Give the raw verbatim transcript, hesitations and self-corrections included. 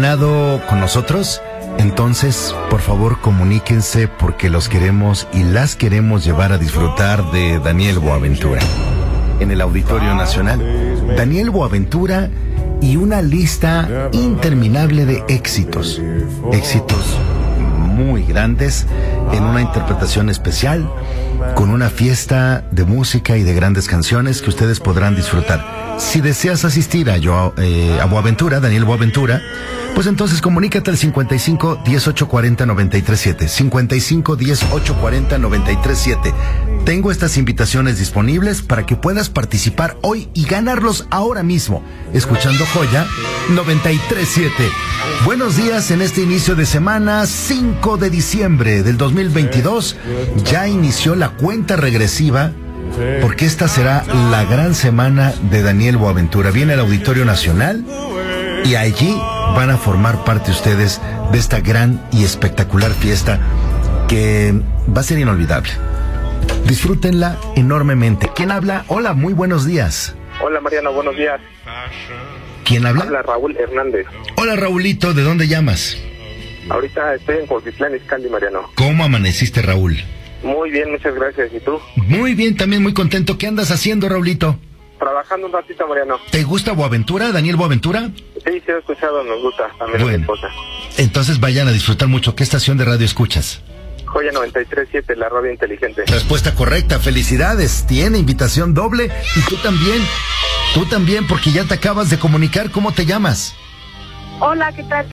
ganado con nosotros? Entonces, por favor, comuníquense porque los queremos y las queremos llevar a disfrutar de Daniel Boaventura en el Auditorio Nacional. Daniel Boaventura y una lista interminable de éxitos, éxitos muy grandes en una interpretación especial, con una fiesta de música y de grandes canciones que ustedes podrán disfrutar. Si deseas asistir a, yo, eh, a Boaventura, Daniel Boaventura, pues entonces comunícate al cincuenta y cinco, dieciocho cuarenta, noventa y tres siete. cincuenta y cinco, dieciocho cuarenta, noventa y tres siete. Tengo estas invitaciones disponibles para que puedas participar hoy y ganarlos ahora mismo, escuchando Joya noventa y tres siete. Buenos días en este inicio de semana, cinco de diciembre del dos mil veintidós. Ya inició la cuenta regresiva, porque esta será la gran semana de Daniel Boaventura. Viene al Auditorio Nacional y allí van a formar parte ustedes de esta gran y espectacular fiesta que va a ser inolvidable. Disfrútenla enormemente. ¿Quién habla? Hola, muy buenos días. Hola, Mariano, buenos días. ¿Quién habla? Habla Raúl Hernández. Hola, Raúlito, ¿de dónde llamas? Ahorita estoy en Cuautitlán Izcalli, Mariano. ¿Cómo amaneciste, Raúl? Muy bien, muchas gracias. ¿Y tú? Muy bien, también muy contento. ¿Qué andas haciendo, Raúlito? Trabajando un ratito, Mariano. ¿Te gusta Boaventura, Daniel Boaventura? Sí, sí he escuchado, nos gusta también. Bueno, a mi esposa. Entonces vayan a disfrutar mucho. ¿Qué estación de radio escuchas? Joya noventa y tres siete, la radio inteligente. Respuesta correcta, felicidades. Tiene invitación doble y tú también. Tú también, porque ya te acabas de comunicar. ¿Cómo te llamas? Hola, ¿qué tal?